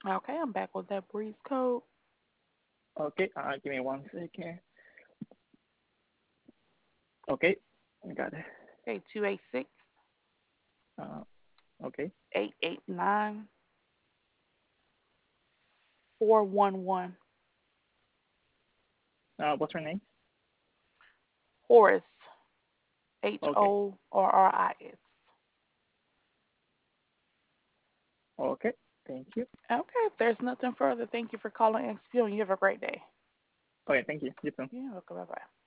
Okay, I'm back with that breeze code. Okay, give me 1 second. Okay, I got it. Okay, 286 Uh, okay. 889 411. What's your name? Horace, Okay. HORRIS. Okay. Thank you. Okay, if there's nothing further, thank you for calling XP and you have a great day. Okay, thank you. You too. You're welcome. Bye bye.